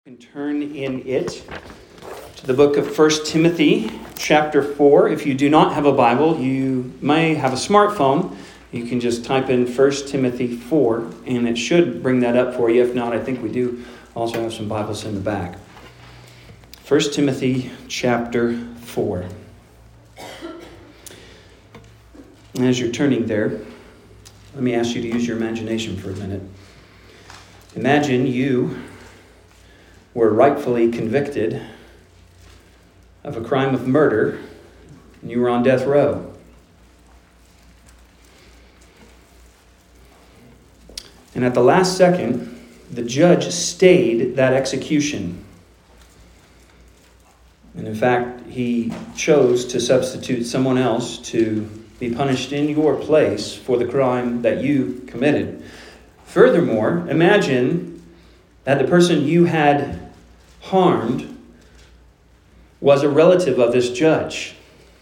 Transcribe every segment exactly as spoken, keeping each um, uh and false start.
You can turn in it to the book of First Timothy, chapter four. If you do not have a Bible, you may have a smartphone. You can just type in First Timothy four, and it should bring that up for you. If not, I think we do also have some Bibles in the back. First Timothy, chapter four. And as you're turning there, let me ask you to use your imagination for a minute. Imagine you were rightfully convicted of a crime of murder, and you were on death row. And at the last second, the judge stayed that execution. And in fact, he chose to substitute someone else to be punished in your place for the crime that you committed. Furthermore, imagine that the person you had harmed was a relative of this judge.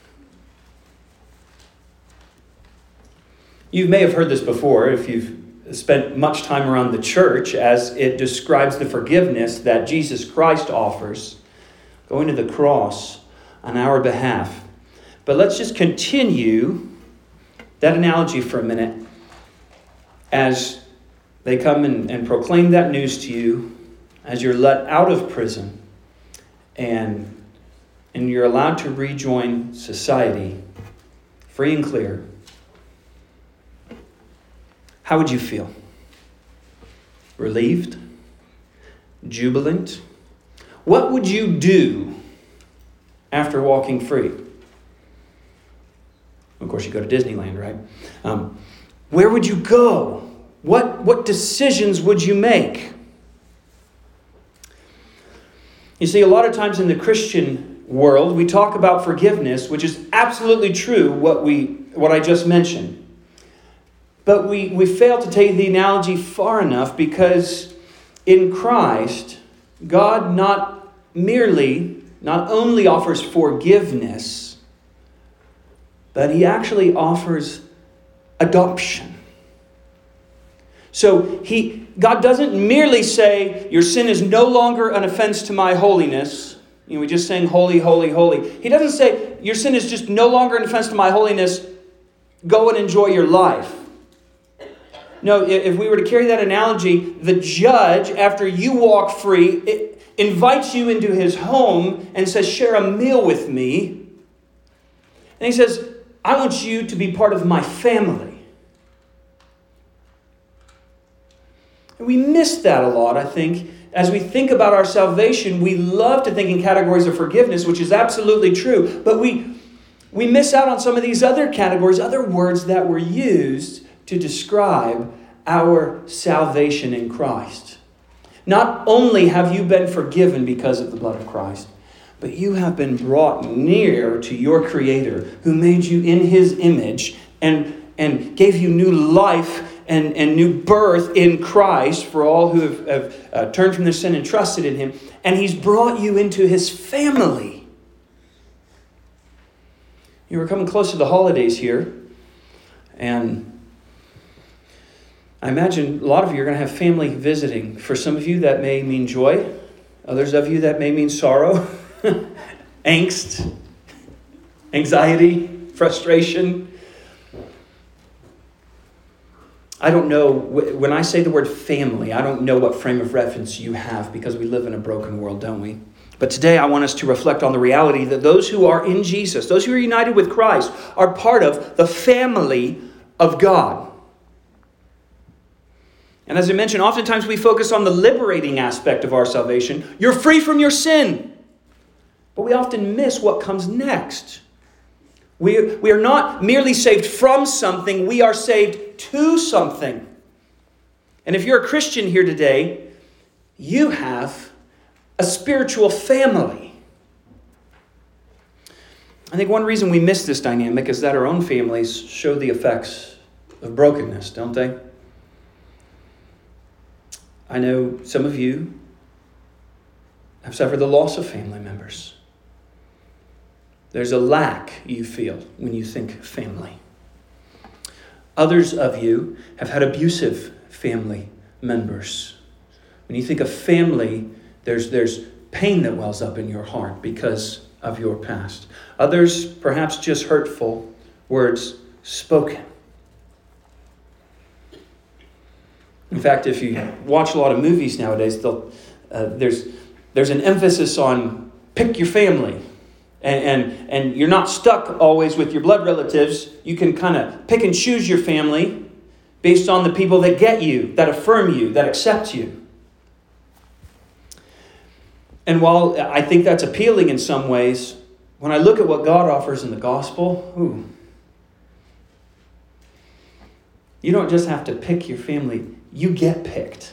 You may have heard this before if you've spent much time around the church, as it describes the forgiveness that Jesus Christ offers, going to the cross on our behalf. But let's just continue that analogy for a minute as they come and, and proclaim that news to you as you're let out of prison and, and you're allowed to rejoin society free and clear. How would you feel? Relieved? Jubilant? What would you do after walking free? Of course, you go to Disneyland, right? Um, where would you go? What, what decisions would you make? You see, a lot of times in the Christian world, we talk about forgiveness, which is absolutely true, what we what I just mentioned. But we, we fail to take the analogy far enough, because in Christ, God not merely, not only offers forgiveness, but He actually offers adoption. So he, God doesn't merely say, your sin is no longer an offense to my holiness. You know, we just sang holy, holy, holy. He doesn't say, your sin is just no longer an offense to my holiness. Go and enjoy your life. No, if we were to carry that analogy, the judge, after you walk free, it invites you into his home and says, share a meal with me. And he says, I want you to be part of my family. We miss that a lot, I think. As we think about our salvation, we love to think in categories of forgiveness, which is absolutely true. But we, we miss out on some of these other categories, other words that were used to describe our salvation in Christ. Not only have you been forgiven because of the blood of Christ, but you have been brought near to your Creator, who made you in His image and, and gave you new life And, and new birth in Christ for all who have, have uh, turned from their sin and trusted in Him. And He's brought you into His family. You were coming close to the holidays here. And I imagine a lot of you are going to have family visiting. For some of you, that may mean joy. Others of you, that may mean sorrow, angst, anxiety, frustration. I don't know, when I say the word family, I don't know what frame of reference you have, because we live in a broken world, don't we? But today I want us to reflect on the reality that those who are in Jesus, those who are united with Christ, are part of the family of God. And as I mentioned, oftentimes we focus on the liberating aspect of our salvation. You're free from your sin. But we often miss what comes next. We, we are not merely saved from something, we are saved to something. And if you're a Christian here today, you have a spiritual family. I think one reason we miss this dynamic is that our own families show the effects of brokenness, don't they? I know some of you have suffered the loss of family members. There's a lack you feel when you think family. Others of you have had abusive family members. When you think of family, There's, there's pain that wells up in your heart because of your past. Others, perhaps just hurtful words spoken. In fact, if you watch a lot of movies nowadays, they'll, uh, there's there's an emphasis on pick your family. And, and, and you're not stuck always with your blood relatives. You can kind of pick and choose your family based on the people that get you, that affirm you, that accept you. And while I think that's appealing in some ways, when I look at what God offers in the gospel, ooh, you don't just have to pick your family. You get picked.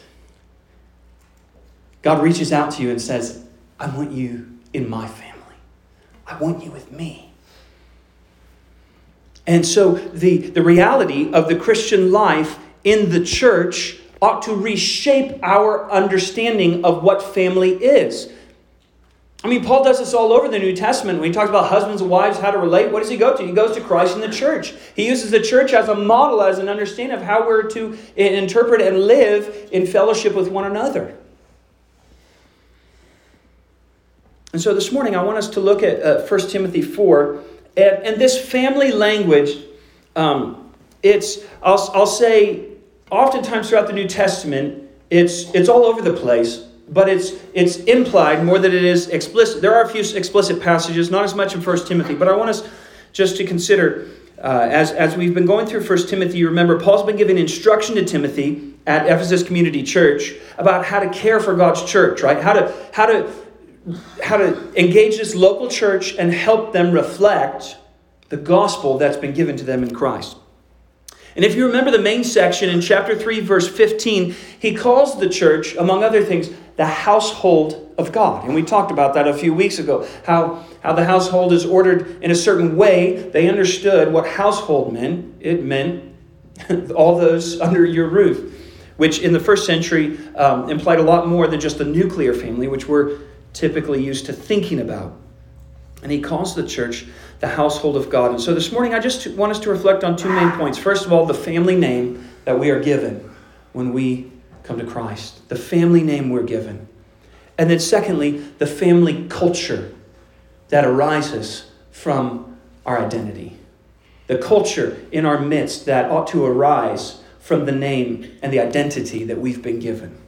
God reaches out to you and says, I want you in my family. I want you with me. And so the, the reality of the Christian life in the church ought to reshape our understanding of what family is. I mean, Paul does this all over the New Testament. When he talks about husbands and wives, how to relate, what does he go to? He goes to Christ and the church. He uses the church as a model, as an understanding of how we're to interpret and live in fellowship with one another. And so this morning I want us to look at uh, First Timothy four. And, and this family language, um, it's, I'll, I'll say, oftentimes throughout the New Testament, it's, it's all over the place. But it's it's implied more than it is explicit. There are a few explicit passages, not as much in First Timothy. But I want us just to consider, uh, as, as we've been going through First Timothy, you remember Paul's been giving instruction to Timothy at Ephesus Community Church about how to care for God's church, right? How to how to how to engage this local church and help them reflect the gospel that's been given to them in Christ. And if you remember the main section in chapter three, verse fifteen, he calls the church, among other things, the household of God. And we talked about that a few weeks ago, how, how the household is ordered in a certain way. They understood what household meant. It meant all those under your roof, which in the first century um, implied a lot more than just the nuclear family, which we're typically used to thinking about. And he calls the church the household of God. And so this morning, I just want us to reflect on two main points. First of all, the family name that we are given when we come to Christ. The family name we're given. And then secondly, the family culture that arises from our identity. The culture in our midst that ought to arise from the name and the identity that we've been given.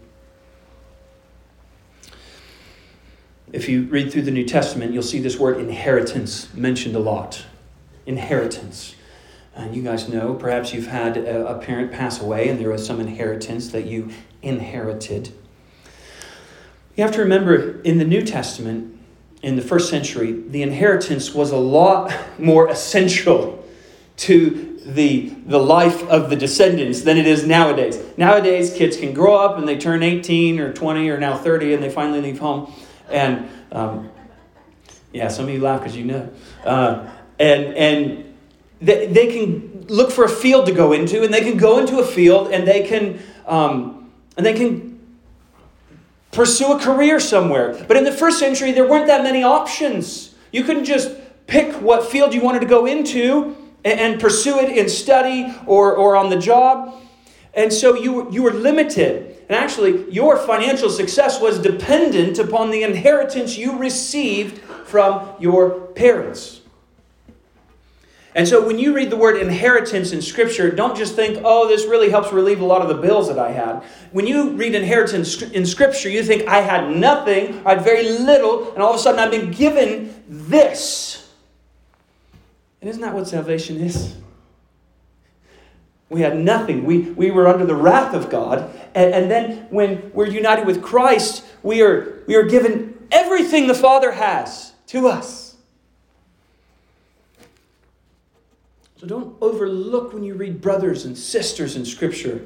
If you read through the New Testament, you'll see this word inheritance mentioned a lot. Inheritance. And you guys know, perhaps you've had a, a parent pass away and there was some inheritance that you inherited. You have to remember, in the New Testament, in the first century, the inheritance was a lot more essential to the, the life of the descendants than it is nowadays. Nowadays, kids can grow up and they turn eighteen or twenty or now thirty and they finally leave home. And, um, yeah, some of you laugh because you know. Uh, and and they, they can look for a field to go into, and they can go into a field, and they can um, and they can pursue a career somewhere. But in the first century, there weren't that many options. You couldn't just pick what field you wanted to go into and, and pursue it in study or, or on the job. And so you, you were limited. And actually, your financial success was dependent upon the inheritance you received from your parents. And so when you read the word inheritance in Scripture, don't just think, oh, this really helps relieve a lot of the bills that I had. When you read inheritance in Scripture, you think, I had nothing, I had very little, and all of a sudden I've been given this. And isn't that what salvation is? We had nothing. We, we were under the wrath of God. And, and then when we're united with Christ, we are, we are given everything the Father has to us. So don't overlook when you read brothers and sisters in Scripture.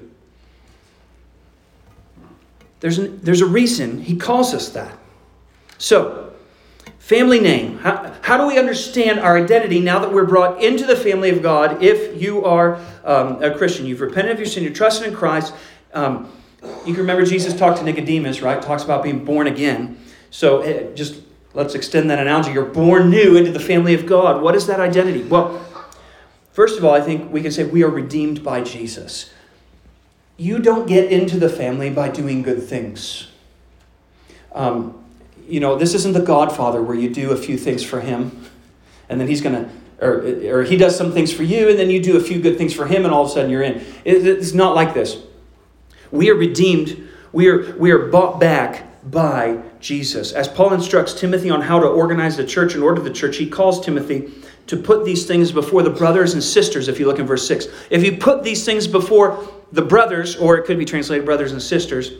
There's, an, there's a reason He calls us that. So, family name. How, how do we understand our identity now that we're brought into the family of God? If you are um, a Christian, you've repented of your sin, you're trusting in Christ. Um, you can remember Jesus talked to Nicodemus, right? Talks about being born again. So uh, just let's extend that analogy. You're born new into the family of God. What is that identity? Well, first of all, I think we can say we are redeemed by Jesus. You don't get into the family by doing good things. Um, you know, this isn't The Godfather where you do a few things for him and then he's going to, or, or he does some things for you and then you do a few good things for him and all of a sudden you're in. It, it's not like this. We are redeemed. We are, we are bought back by Jesus. As Paul instructs Timothy on how to organize the church and order the church, he calls Timothy to put these things before the brothers and sisters, if you look in verse six. If you put these things before the brothers, or it could be translated brothers and sisters,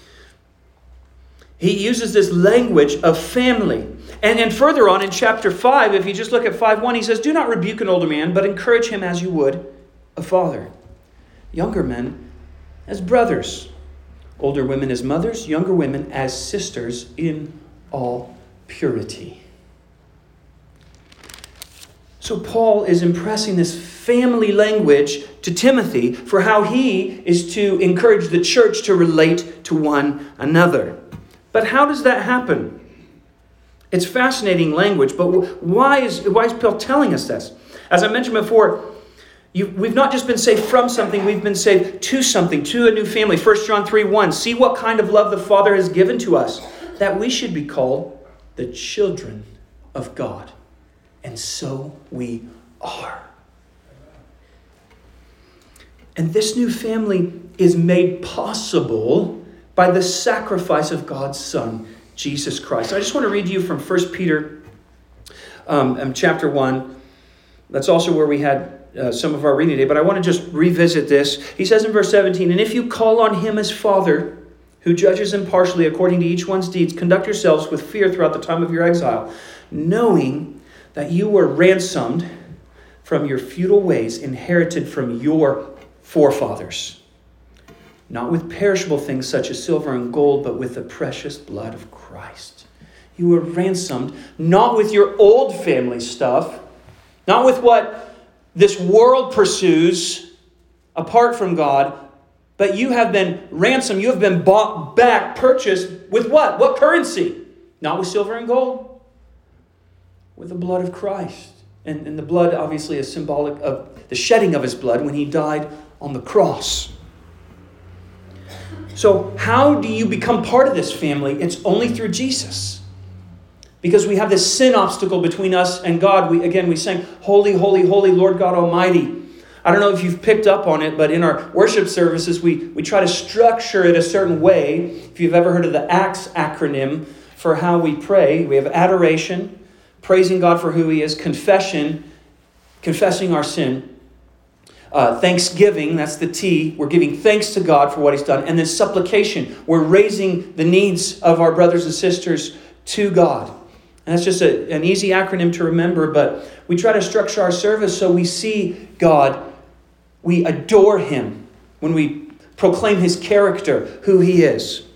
he uses this language of family. And, and further on in chapter five, if you just look at five one, he says, do not rebuke an older man, but encourage him as you would a father. Younger men as brothers. Older women as mothers, younger women as sisters in all purity. So Paul is impressing this family language to Timothy for how he is to encourage the church to relate to one another. But how does that happen? It's fascinating language, but why is, why is Paul telling us this? As I mentioned before, You, we've not just been saved from something, we've been saved to something, to a new family. First John three one, see what kind of love the Father has given to us, that we should be called the children of God. And so we are. And this new family is made possible by the sacrifice of God's Son, Jesus Christ. I just want to read to you from First Peter um, chapter one. That's also where we had Uh, some of our reading today, but I want to just revisit this. He says in verse seventeen, and if you call on him as Father, who judges impartially according to each one's deeds, conduct yourselves with fear throughout the time of your exile, knowing that you were ransomed from your futile ways, inherited from your forefathers, not with perishable things such as silver and gold, but with the precious blood of Christ. You were ransomed, not with your old family stuff, not with what this world pursues apart from God, but you have been ransomed. You have been bought back, purchased with what? What currency? Not with silver and gold. With the blood of Christ. And, and the blood obviously is symbolic of the shedding of his blood when he died on the cross. So how do you become part of this family? It's only through Jesus. Because we have this sin obstacle between us and God. We again, we sang, Holy, Holy, Holy, Lord God Almighty. I don't know if you've picked up on it, but in our worship services, we, we try to structure it a certain way. If you've ever heard of the ACTS acronym for how we pray, we have adoration, praising God for who he is, confession, confessing our sin, uh, thanksgiving, that's the T, we're giving thanks to God for what he's done, and then supplication, we're raising the needs of our brothers and sisters to God. And that's just a, an easy acronym to remember, but we try to structure our service so we see God, we adore him when we proclaim his character, who he is.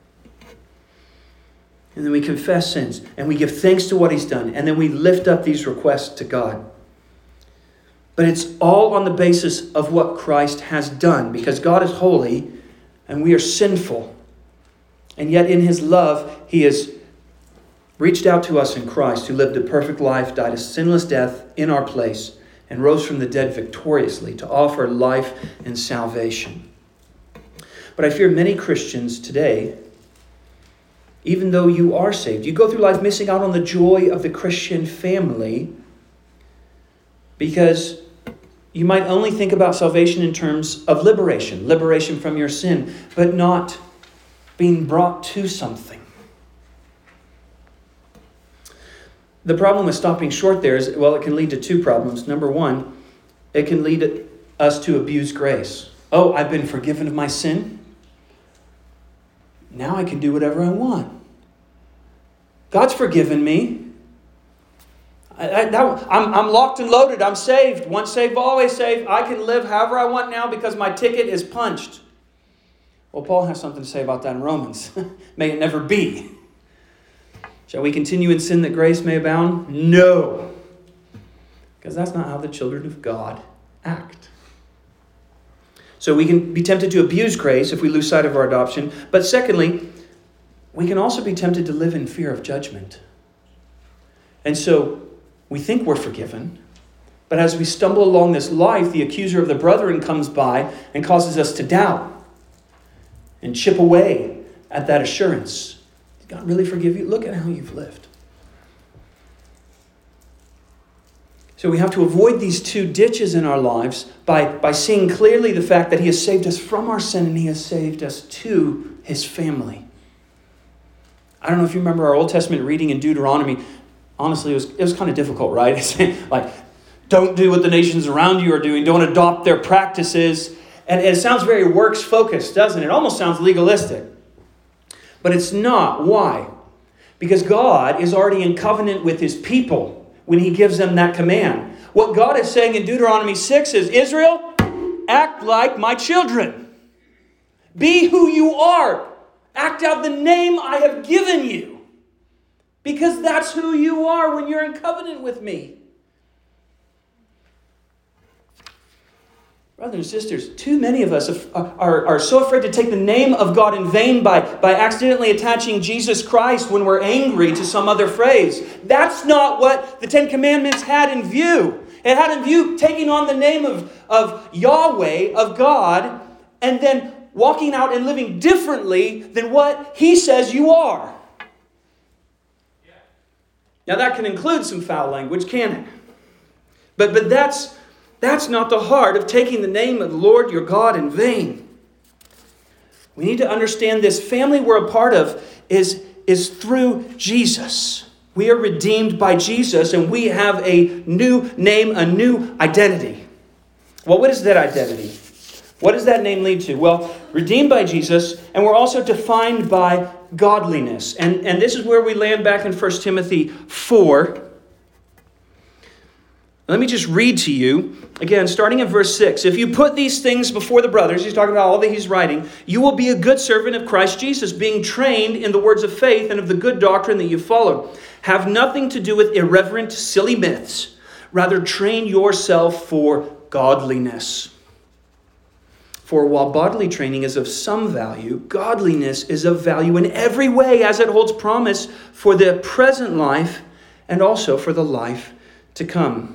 And then we confess sins, and we give thanks to what he's done, and then we lift up these requests to God. But it's all on the basis of what Christ has done, because God is holy, and we are sinful. And yet in his love, he is reached out to us in Christ, who lived a perfect life, died a sinless death in our place, and rose from the dead victoriously to offer life and salvation. But I fear many Christians today, even though you are saved, you go through life missing out on the joy of the Christian family because you might only think about salvation in terms of liberation, liberation from your sin, but not being brought to something. The problem with stopping short there is, well, it can lead to two problems. Number one, it can lead us to abuse grace. Oh, I've been forgiven of my sin. Now I can do whatever I want. God's forgiven me. I, I, that, I'm, I'm locked and loaded. I'm saved. Once saved, always saved. I can live however I want now because my ticket is punched. Well, Paul has something to say about that in Romans. May it never be. Shall we continue in sin that grace may abound? No. Because that's not how the children of God act. So we can be tempted to abuse grace if we lose sight of our adoption. But secondly, we can also be tempted to live in fear of judgment. And so we think we're forgiven. But as we stumble along this life, the accuser of the brethren comes by and causes us to doubt and chip away at that assurance. Did God really forgive you? Look at how you've lived. So we have to avoid these two ditches in our lives by, by seeing clearly the fact that he has saved us from our sin and he has saved us to his family. I don't know if you remember our Old Testament reading in Deuteronomy. Honestly, it was, it was kind of difficult, right? It's like, don't do what the nations around you are doing. Don't adopt their practices. And it sounds very works-focused, doesn't it? It almost sounds legalistic. But it's not. Why? Because God is already in covenant with his people when he gives them that command. What God is saying in Deuteronomy six is, Israel, act like my children. Be who you are. Act out the name I have given you. Because that's who you are when you're in covenant with me. Brothers and sisters, too many of us are, are so afraid to take the name of God in vain by, by accidentally attaching Jesus Christ when we're angry to some other phrase. That's not what the Ten Commandments had in view. It had in view taking on the name of, of Yahweh, of God, and then walking out and living differently than what he says you are. Now that can include some foul language, can it? But, but that's... That's not the heart of taking the name of the Lord your God in vain. We need to understand this family we're a part of is, is through Jesus. We are redeemed by Jesus and we have a new name, a new identity. Well, what is that identity? What does that name lead to? Well, redeemed by Jesus, and we're also defined by godliness. And, and this is where we land back in First Timothy four. Let me just read to you, again, starting in verse six. If you put these things before the brothers, he's talking about all that he's writing, you will be a good servant of Christ Jesus, being trained in the words of faith and of the good doctrine that you follow. Have nothing to do with irreverent, silly myths. Rather, train yourself for godliness. For while bodily training is of some value, godliness is of value in every way, as it holds promise for the present life and also for the life to come.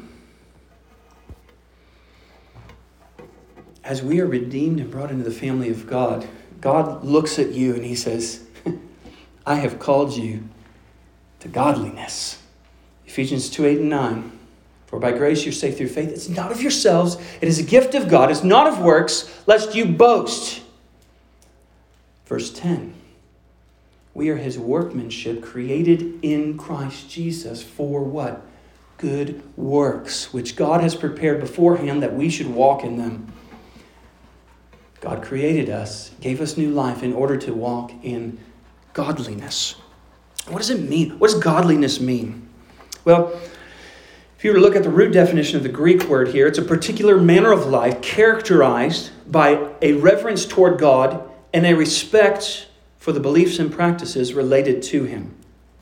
As we are redeemed and brought into the family of God, God looks at you and he says, I have called you to godliness. Ephesians two, eight and nine. For by grace you're saved through faith. It's not of yourselves. It is a gift of God. It's not of works, lest you boast. Verse ten. We are his workmanship, created in Christ Jesus for what? Good works, which God has prepared beforehand that we should walk in them. God created us, gave us new life in order to walk in godliness. What does it mean? What does godliness mean? Well, if you were to look at the root definition of the Greek word here, it's a particular manner of life characterized by a reverence toward God and a respect for the beliefs and practices related to him.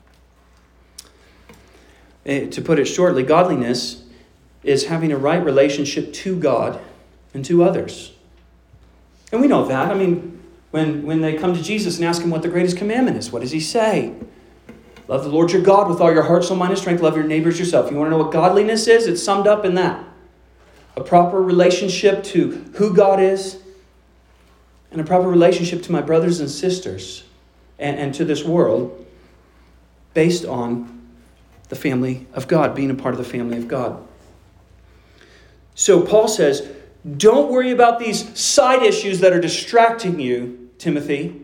To put it shortly, godliness is having a right relationship to God and to others. And we know that. I mean, when, when they come to Jesus and ask him what the greatest commandment is, what does he say? Love the Lord your God with all your heart, soul, mind, and strength. Love your neighbors yourself. You want to know what godliness is? It's summed up in that. A proper relationship to who God is and a proper relationship to my brothers and sisters and, and to this world based on the family of God, being a part of the family of God. So Paul says, don't worry about these side issues that are distracting you, Timothy.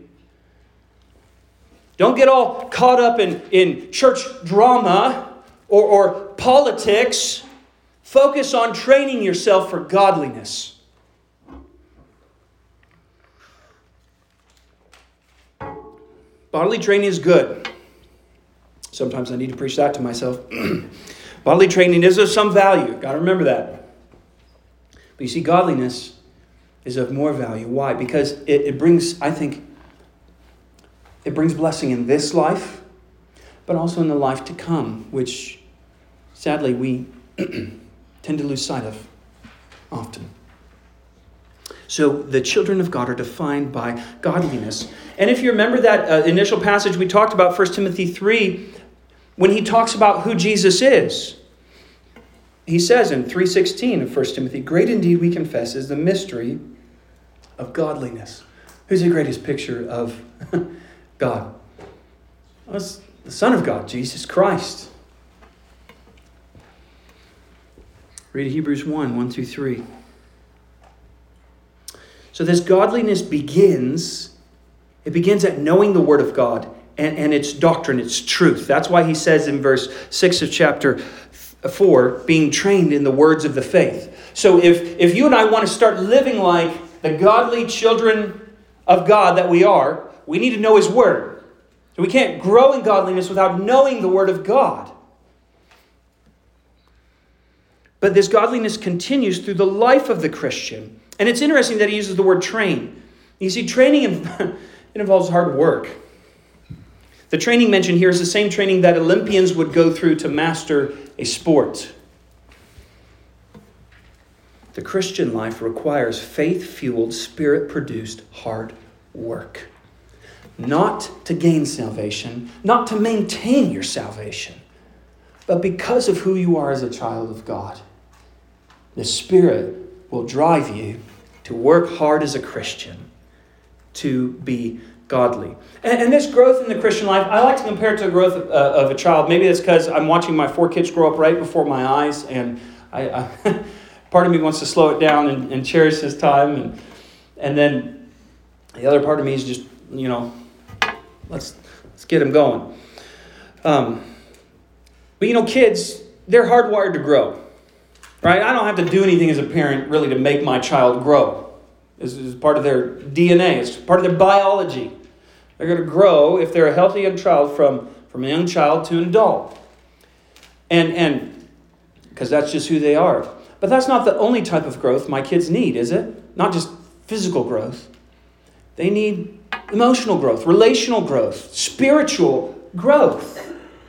Don't get all caught up in, in church drama or, or politics. Focus on training yourself for godliness. Bodily training is good. Sometimes I need to preach that to myself. Bodily training is of some value. Got to remember that. But you see, godliness is of more value. Why? Because it, it brings, I think, it brings blessing in this life, but also in the life to come, which sadly we tend to lose sight of often. So the children of God are defined by godliness. And if you remember that uh, initial passage we talked about, First Timothy three, when he talks about who Jesus is, he says in three sixteen of First Timothy, great indeed we confess is the mystery of godliness. Who's the greatest picture of God? Well, it's the Son of God, Jesus Christ. Read Hebrews one, one through three. So this godliness begins, it begins at knowing the Word of God and, and its doctrine, its truth. That's why he says in verse six of chapter four, being trained in the words of the faith. So if, if you and I want to start living like the godly children of God that we are, we need to know His Word. So we can't grow in godliness without knowing the Word of God. But this godliness continues through the life of the Christian. And it's interesting that he uses the word train. You see, training it involves hard work. The training mentioned here is the same training that Olympians would go through to master a sport. The Christian life requires faith-fueled, spirit-produced hard work. Not to gain salvation, not to maintain your salvation, but because of who you are as a child of God. The Spirit will drive you to work hard as a Christian, to be godly. And, and this growth in the Christian life, I like to compare it to the growth of, uh, of a child. Maybe that's because I'm watching my four kids grow up right before my eyes, and I, I part of me wants to slow it down and, and cherish this time, and and then the other part of me is just, you know, let's let's get them going. Um, but you know, kids, they're hardwired to grow. Right? I don't have to do anything as a parent really to make my child grow. This is part of their D N A. It's part of their biology. They're going to grow, if they're a healthy young child, from, from a young child to an adult. And and because that's just who they are. But that's not the only type of growth my kids need, is it? Not just physical growth. They need emotional growth, relational growth, spiritual growth.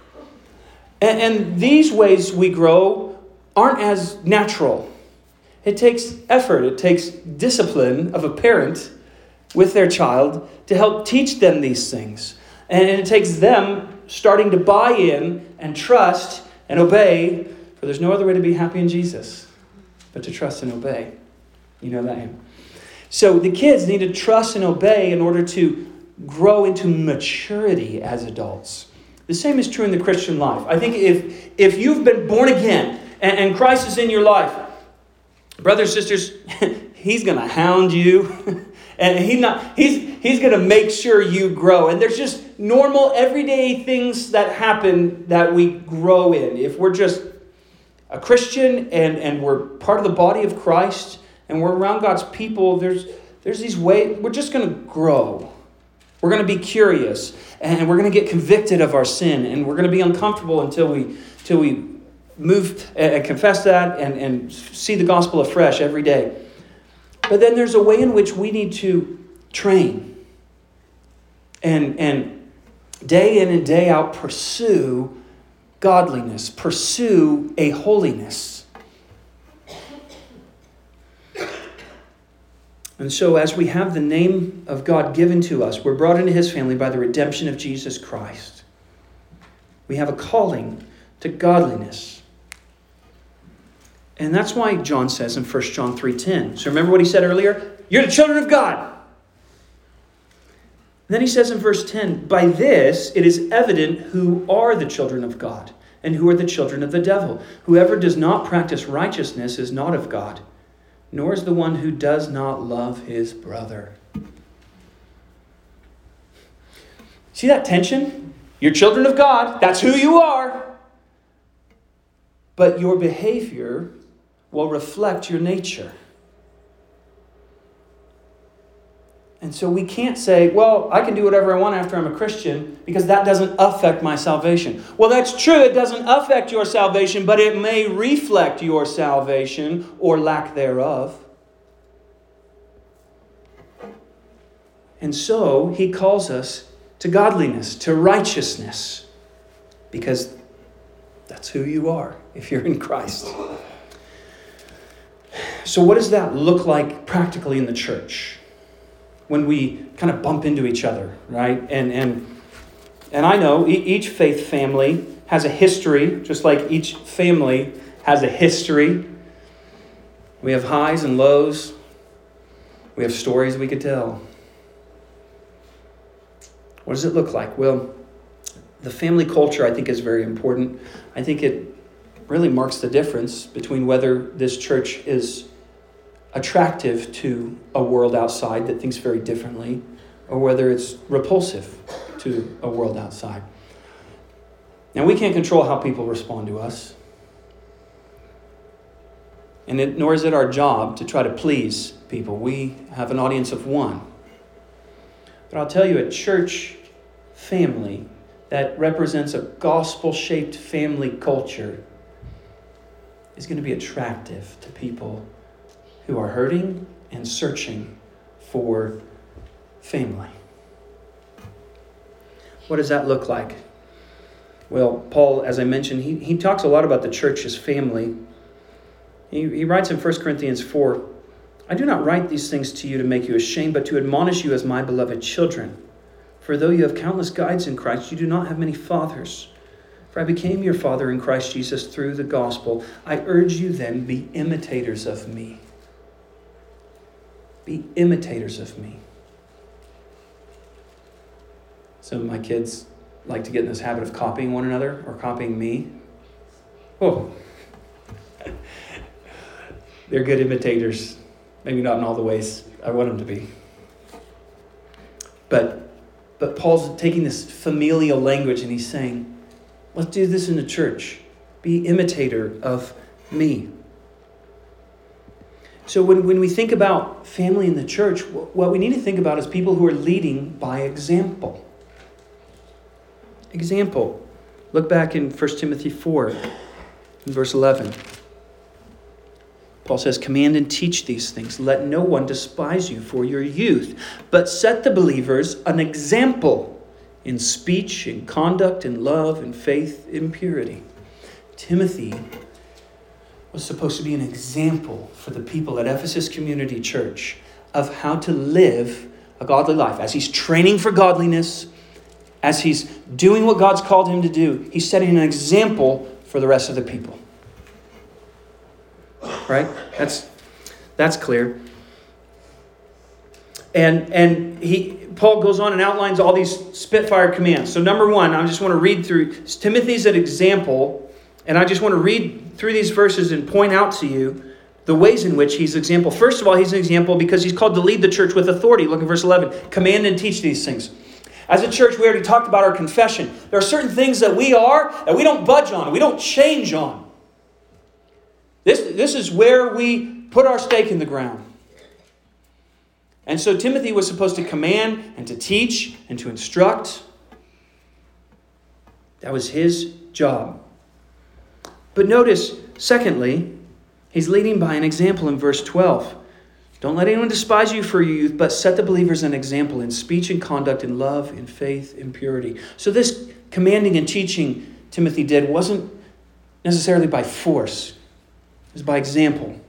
And, and these ways we grow aren't as natural. It takes effort. It takes discipline of a parent with their child to help teach them these things. And it takes them starting to buy in and trust and obey, for there's no other way to be happy in Jesus but to trust and obey. You know that hymn. So the kids need to trust and obey in order to grow into maturity as adults. The same is true in the Christian life. I think if, if you've been born again, and Christ is in your life, brothers and sisters, He's going to hound you. And he not, he's, he's going to make sure you grow. And there's just normal, everyday things that happen that we grow in. If we're just a Christian and, and we're part of the body of Christ and we're around God's people, there's, there's these ways, we're just going to grow. We're going to be curious. And we're going to get convicted of our sin. And we're going to be uncomfortable until we, until we move and confess that and, and see the gospel afresh every day. But then there's a way in which we need to train and, and day in and day out pursue godliness, pursue a holiness. And so as we have the name of God given to us, we're brought into His family by the redemption of Jesus Christ. We have a calling to godliness. And that's why John says in First John three ten. So remember what he said earlier? You're the children of God. And then he says in verse ten, by this it is evident who are the children of God and who are the children of the devil. Whoever does not practice righteousness is not of God, nor is the one who does not love his brother. See that tension? You're children of God. That's who you are. But your behavior will reflect your nature. And so we can't say, well, I can do whatever I want after I'm a Christian because that doesn't affect my salvation. Well, that's true. It doesn't affect your salvation, but it may reflect your salvation or lack thereof. And so he calls us to godliness, to righteousness, because that's who you are if you're in Christ. So what does that look like practically in the church when we kind of bump into each other, right? And and and I know each faith family has a history, just like each family has a history. We have highs and lows. We have stories we could tell. What does it look like? Well, The family culture, I think, is very important. I think it really marks the difference between whether this church is attractive to a world outside that thinks very differently, or whether it's repulsive to a world outside. Now, we can't control how people respond to us. And it, nor is it our job to try to please people. We have an audience of one. But I'll tell you, a church family that represents a gospel-shaped family culture is going to be attractive to people who are hurting and searching for family. What does that look like? Well, Paul, as I mentioned, he, he talks a lot about the church as family. He, he writes in First Corinthians four, I do not write these things to you to make you ashamed, but to admonish you as my beloved children. For though you have countless guides in Christ, you do not have many fathers. For I became your father in Christ Jesus through the gospel. I urge you then, be imitators of me. Be imitators of me. Some of my kids like to get in this habit of copying one another or copying me. Oh, they're good imitators. Maybe not in all the ways I want them to be. But But Paul's taking this familial language and he's saying, let's do this in the church. Be imitator of me. So when, when we think about family in the church, what we need to think about is people who are leading by example. Example. Look back in First Timothy four, in verse eleven. Paul says, command and teach these things. Let no one despise you for your youth, but set the believers an example in speech, in conduct, in love, in faith, in purity. Timothy was supposed to be an example for the people at Ephesus Community Church of how to live a godly life. As he's training for godliness, as he's doing what God's called him to do, he's setting an example for the rest of the people. Right? That's that's clear. And and he Paul goes on and outlines all these Spitfire commands. So number one, I just want to read through Timothy's an example, and I just want to read through these verses and point out to you the ways in which he's an example. First of all, he's an example because he's called to lead the church with authority. Look at verse eleven. Command and teach these things. As a church, we already talked about our confession. There are certain things that we are that we don't budge on, we don't change on. This, this is where we put our stake in the ground. And so Timothy was supposed to command and to teach and to instruct. That was his job. But notice, secondly, he's leading by an example in verse twelve. Don't let anyone despise you for your youth, but set the believers an example in speech and conduct, in love, in faith, in purity. So this commanding and teaching Timothy did wasn't necessarily by force. It was by example.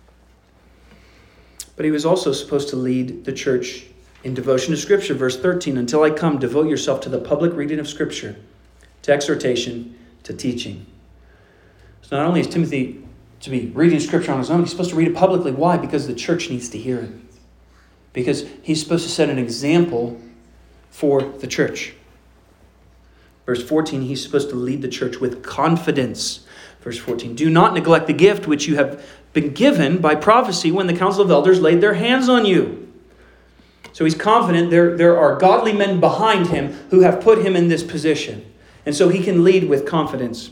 But he was also supposed to lead the church in devotion to Scripture. Verse thirteen, until I come, devote yourself to the public reading of Scripture, to exhortation, to teaching. So not only is Timothy to be reading Scripture on his own, he's supposed to read it publicly. Why? Because the church needs to hear it. Because he's supposed to set an example for the church. Verse fourteen, he's supposed to lead the church with confidence. Verse fourteen, do not neglect the gift which you have been given by prophecy when the council of elders laid their hands on you. So he's confident there, there are godly men behind him who have put him in this position. And so he can lead with confidence.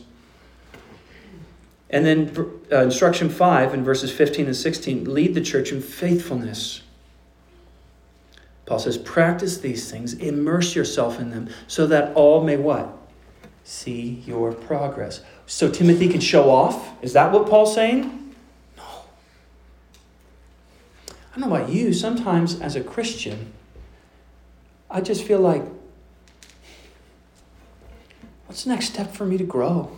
And then uh, instruction five in verses fifteen and sixteen, lead the church in faithfulness. Paul says, practice these things, immerse yourself in them, so that all may what? See your progress. So Timothy can show off? Is that what Paul's saying? No. I don't know about you. Sometimes as a Christian, I just feel like, what's the next step for me to grow?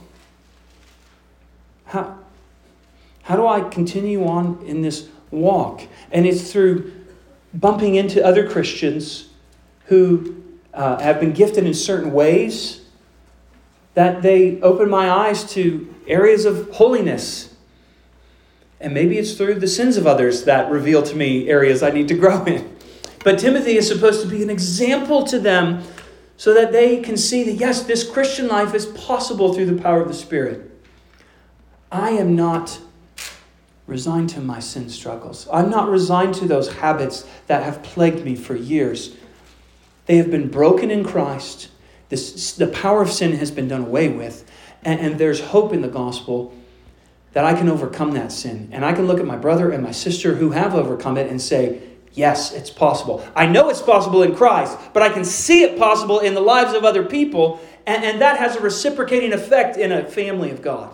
How, how do I continue on in this walk? And it's through bumping into other Christians who uh, have been gifted in certain ways that they open my eyes to areas of holiness. And maybe it's through the sins of others that reveal to me areas I need to grow in. But Timothy is supposed to be an example to them so that they can see that, yes, this Christian life is possible through the power of the Spirit. I am not resigned to my sin struggles. I'm not resigned to those habits that have plagued me for years. They have been broken in Christ. This, the power of sin has been done away with. And, and there's hope in the gospel that I can overcome that sin. And I can look at my brother and my sister who have overcome it and say, yes, it's possible. I know it's possible in Christ, but I can see it possible in the lives of other people. And, and that has a reciprocating effect in a family of God.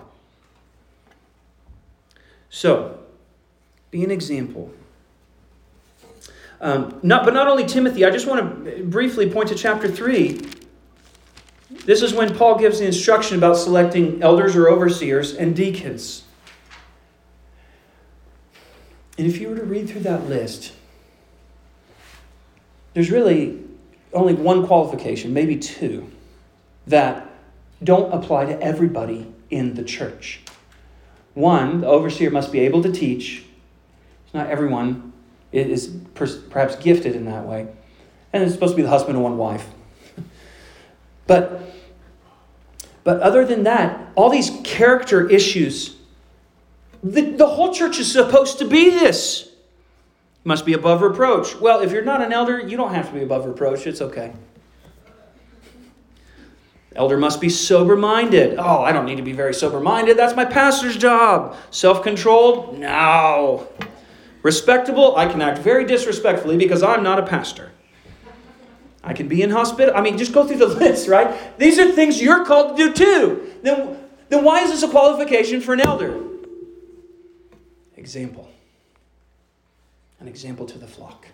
So, be an example. Um, not, but not only Timothy, I just want to briefly point to chapter three. This is when Paul gives the instruction about selecting elders or overseers and deacons. And if you were to read through that list, there's really only one qualification, maybe two, that don't apply to everybody in the church. One, the overseer must be able to teach. Not everyone is perhaps gifted in that way. And it's supposed to be the husband of one wife. But, but other than that, all these character issues, the, the whole church is supposed to be this. Must be above reproach. Well, if you're not an elder, you don't have to be above reproach. It's okay. Elder must be sober-minded. Oh, I don't need to be very sober-minded. That's my pastor's job. Self-controlled? No. Respectable? I can act very disrespectfully because I'm not a pastor. I can be inhospitable. I mean, just go through the list, right? These are things you're called to do too. Then, then why is this a qualification for an elder? Example. An example to the flock.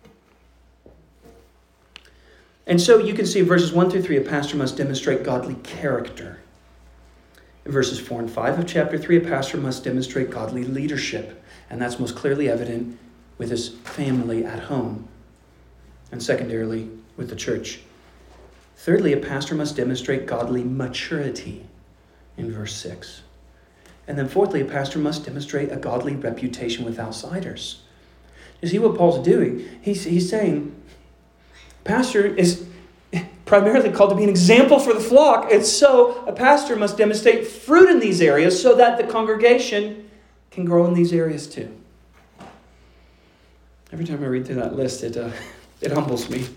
And so you can see in verses one through three, a pastor must demonstrate godly character. In verses four and five of chapter three, a pastor must demonstrate godly leadership. And that's most clearly evident with his family at home. And secondarily, with the church. Thirdly, a pastor must demonstrate godly maturity in verse six. And then fourthly, a pastor must demonstrate a godly reputation with outsiders. You see what Paul's doing? He's, he's saying, pastor is primarily called to be an example for the flock. And so a pastor must demonstrate fruit in these areas so that the congregation can grow in these areas too. Every time I read through that list, it, uh, it humbles me.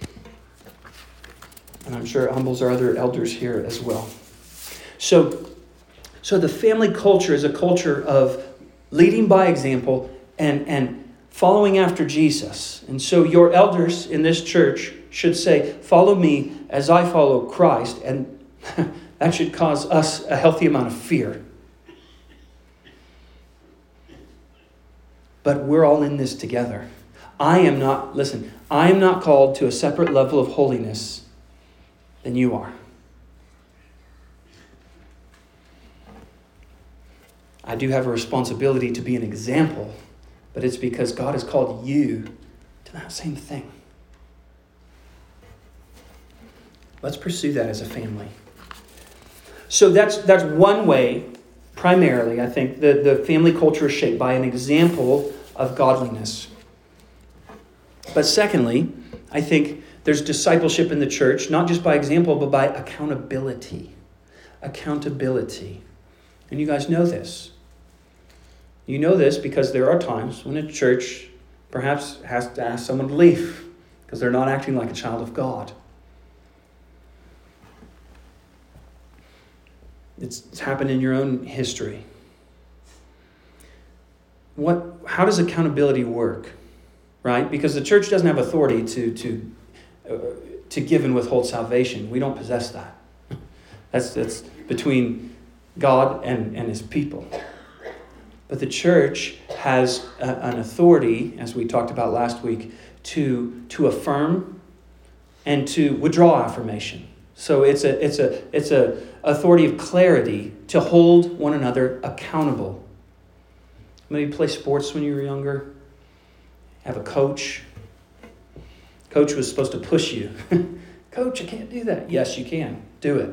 And I'm sure it humbles our other elders here as well. So, so the family culture is a culture of leading by example and, and following after Jesus. And so your elders in this church should say, follow me as I follow Christ. And that should cause us a healthy amount of fear. But we're all in this together. I am not, listen, I am not called to a separate level of holiness than you are. I do have a responsibility to be an example, but it's because God has called you to that same thing. Let's pursue that as a family. So that's that's one way, primarily, I think, the, the family culture is shaped by an example of godliness. But secondly, I think there's discipleship in the church, not just by example, but by accountability. Accountability. And you guys know this. You know this because there are times when a church perhaps has to ask someone to leave because they're not acting like a child of God. It's, it's happened in your own history. What? How does accountability work? Right? Because the church doesn't have authority to to uh, to give and withhold salvation. We don't possess that. That's that's between God and, and his people. But the church has a, an authority, as we talked about last week, to to affirm and to withdraw affirmation. So it's a it's a it's a authority of clarity to hold one another accountable. Maybe play sports when you were younger. Have a coach. Coach was supposed to push you. Coach, I can't do that. Yes, you can. Do it.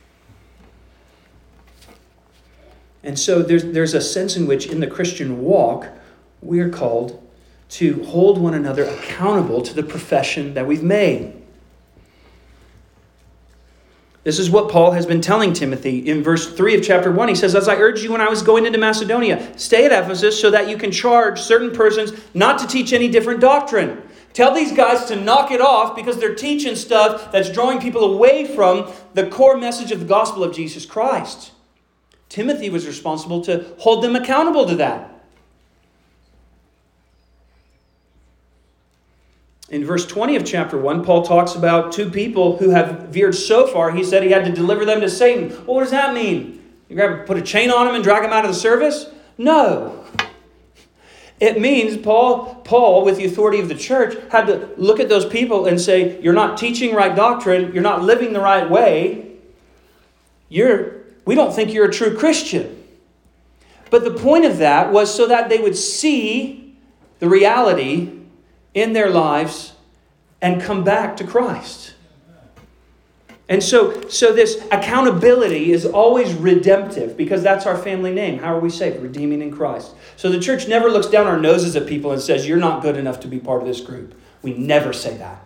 And so there's there's a sense in which in the Christian walk, we are called to hold one another accountable to the profession that we've made. This is what Paul has been telling Timothy in verse three of chapter one. He says, as I urged you when I was going into Macedonia, stay at Ephesus so that you can charge certain persons not to teach any different doctrine. Tell these guys to knock it off because they're teaching stuff that's drawing people away from the core message of the gospel of Jesus Christ. Timothy was responsible to hold them accountable to that. In verse twenty of chapter one, Paul talks about two people who have veered so far, he said he had to deliver them to Satan. Well, what does that mean? You're going to put a chain on them and drag them out of the service? No. It means Paul, Paul, with the authority of the church, had to look at those people and say, you're not teaching right doctrine, you're not living the right way, you're, we don't think you're a true Christian. But the point of that was so that they would see the reality in their lives and come back to Christ. And so, so this accountability is always redemptive because that's our family name. How are we saved? Redeeming in Christ. So the church never looks down our noses at people and says, you're not good enough to be part of this group. We never say that.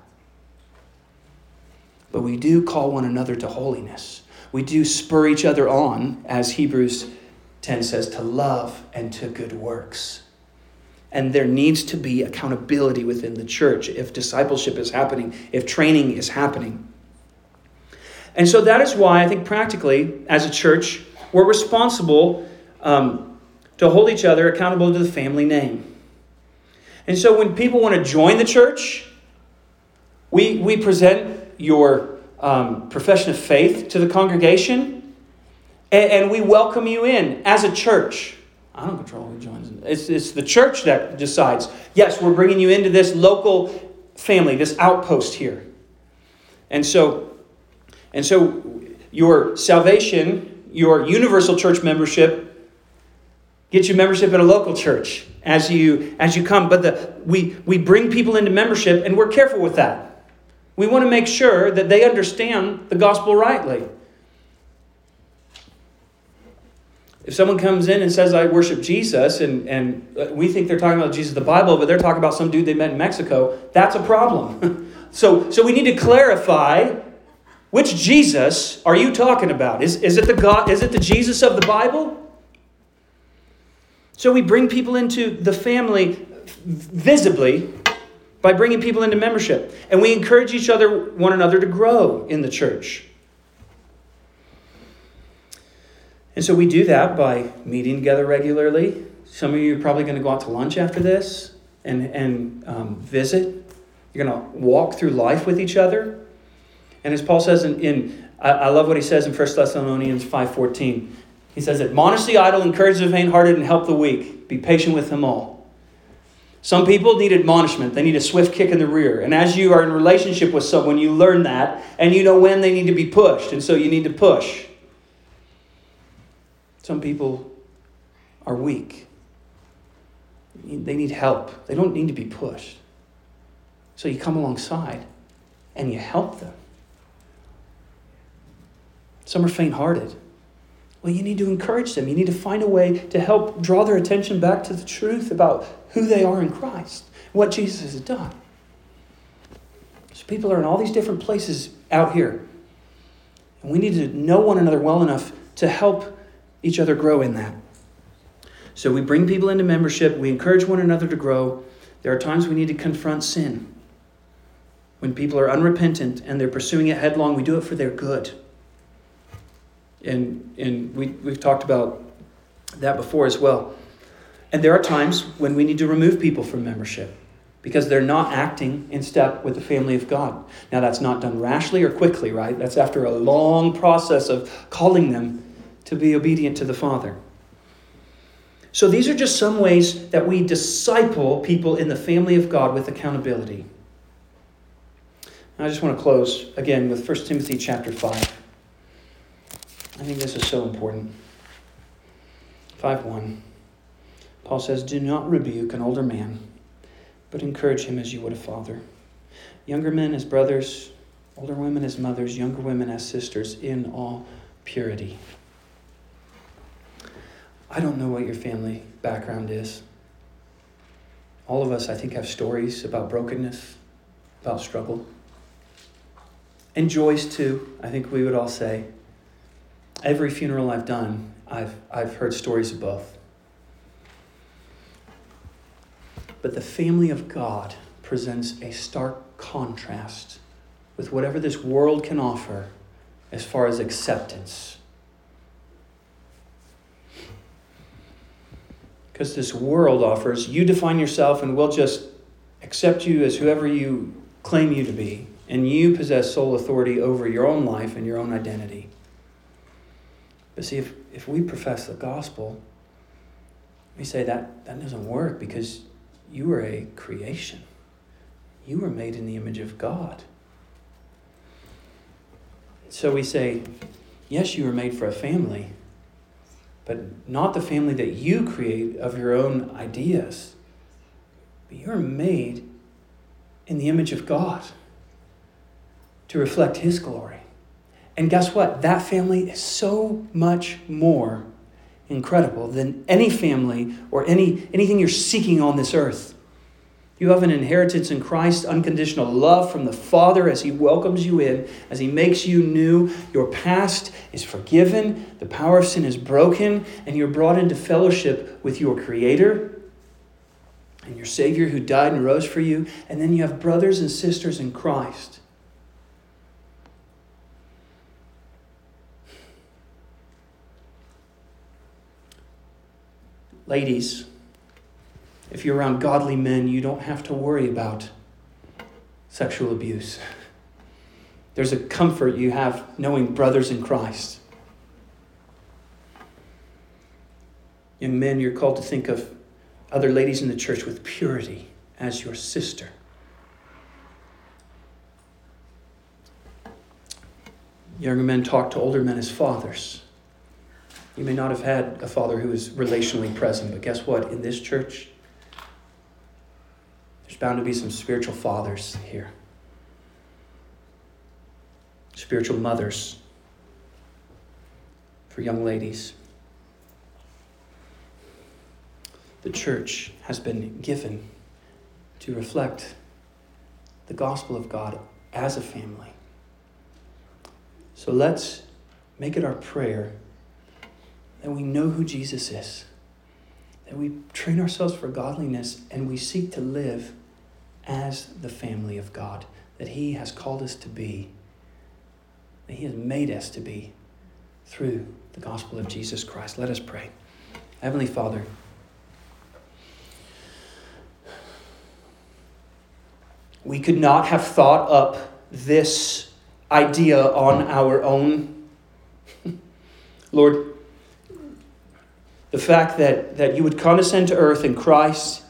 But we do call one another to holiness. We do spur each other on, as Hebrews ten says, to love and to good works. And there needs to be accountability within the church if discipleship is happening, if training is happening. And so that is why I think practically, as a church, we're responsible um, to hold each other accountable to the family name. And so when people want to join the church, we, we present your um, profession of faith to the congregation, and, and we welcome you in as a church. I don't control who joins. It's, it's the church that decides, yes, we're bringing you into this local family, this outpost here. And so, and so your salvation, your universal church membership, gets you membership at a local church as you as you come. But the, we, we bring people into membership, and we're careful with that. We want to make sure that they understand the gospel rightly. If someone comes in and says, I worship Jesus, and, and we think they're talking about Jesus of the Bible, but they're talking about some dude they met in Mexico, that's a problem. so, so we need to clarify, which Jesus are you talking about? Is, is it the God? Is it the Jesus of the Bible? So we bring people into the family visibly by bringing people into membership. And we encourage each other, one another, to grow in the church. And so we do that by meeting together regularly. Some of you are probably going to go out to lunch after this and, and um, visit. You're going to walk through life with each other. And as Paul says in, in I, I love what he says in First Thessalonians five fourteen. He says, admonish the idle, encourage the faint-hearted, and help the weak. Be patient with them all. Some people need admonishment. They need a swift kick in the rear. And as you are in relationship with someone, you learn that. And you know when they need to be pushed. And so you need to push. Some people are weak. They need help. They don't need to be pushed. So you come alongside and you help them. Some are faint-hearted. Well, you need to encourage them. You need to find a way to help draw their attention back to the truth about who they are in Christ, what Jesus has done. So people are in all these different places out here. And we need to know one another well enough to help each other grow in that. So we bring people into membership. We encourage one another to grow. There are times we need to confront sin. When people are unrepentant and they're pursuing it headlong, we do it for their good. And, and we, we've talked about that before as well. And there are times when we need to remove people from membership because they're not acting in step with the family of God. Now, that's not done rashly or quickly, right? That's after a long process of calling them to be obedient to the Father. So these are just some ways that we disciple people in the family of God with accountability. And I just want to close again with First Timothy chapter five. I think this is so important. five one. Paul says, do not rebuke an older man, but encourage him as you would a father. Younger men as brothers, older women as mothers, younger women as sisters, in all purity. I don't know what your family background is. All of us, I think, have stories about brokenness, about struggle. And joys too, I think we would all say. Every funeral I've done, I've, I've heard stories of both. But the family of God presents a stark contrast with whatever this world can offer as far as acceptance. Because this world offers, you define yourself and we'll just accept you as whoever you claim you to be. And you possess sole authority over your own life and your own identity. But see, if, if we profess the gospel, we say that that doesn't work because you were a creation. You were made in the image of God. So we say, yes, you were made for a family, but not the family that you create of your own ideas. But you're made in the image of God to reflect His glory. And guess what? That family is so much more incredible than any family or any anything you're seeking on this earth. You have an inheritance in Christ, unconditional love from the Father as He welcomes you in, as He makes you new. Your past is forgiven, the power of sin is broken, and you're brought into fellowship with your Creator and your Savior who died and rose for you. And then you have brothers and sisters in Christ. Ladies, if you're around godly men, you don't have to worry about sexual abuse. There's a comfort you have knowing brothers in Christ. Young men, you're called to think of other ladies in the church with purity as your sister. Younger men talk to older men as fathers. You may not have had a father who is relationally present, but guess what? In this church, there's bound to be some spiritual fathers here. Spiritual mothers for young ladies. The church has been given to reflect the gospel of God as a family. So let's make it our prayer that we know who Jesus is, that we train ourselves for godliness and we seek to live as the family of God that He has called us to be, that He has made us to be through the gospel of Jesus Christ. Let us pray. Heavenly Father, we could not have thought up this idea on our own. Lord, the fact that, that you would condescend to earth in Christ,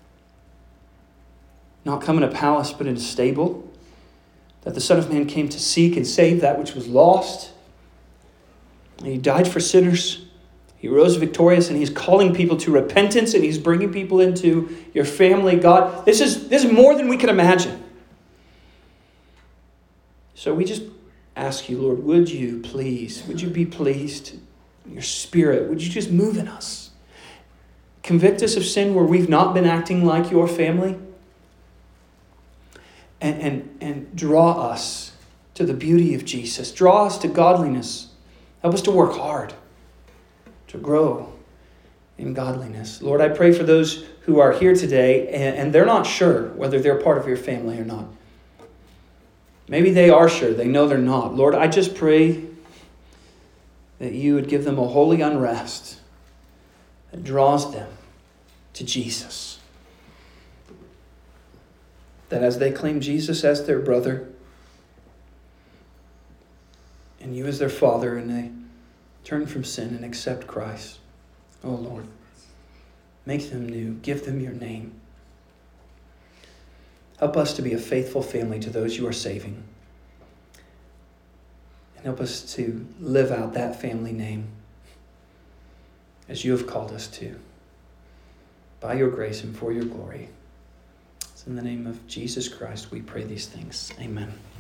not come in a palace but in a stable, that the Son of Man came to seek and save that which was lost. And He died for sinners. He rose victorious and He's calling people to repentance and He's bringing people into your family. God, this is, this is more than we can imagine. So we just ask you, Lord, would you please, would you be pleased? Your Spirit, would you just move in us? Convict us of sin where we've not been acting like your family. And, and, and draw us to the beauty of Jesus. Draw us to godliness. Help us to work hard, to grow in godliness. Lord, I pray for those who are here today and, and they're not sure whether they're part of your family or not. Maybe they are sure. They know they're not. Lord, I just pray that you would give them a holy unrest that draws them to Jesus. That as they claim Jesus as their brother and you as their father and they turn from sin and accept Christ, oh Lord, make them new. Give them your name. Help us to be a faithful family to those you are saving. Help us to live out that family name as you have called us to, by your grace and for your glory. It's in the name of Jesus Christ we pray these things. Amen.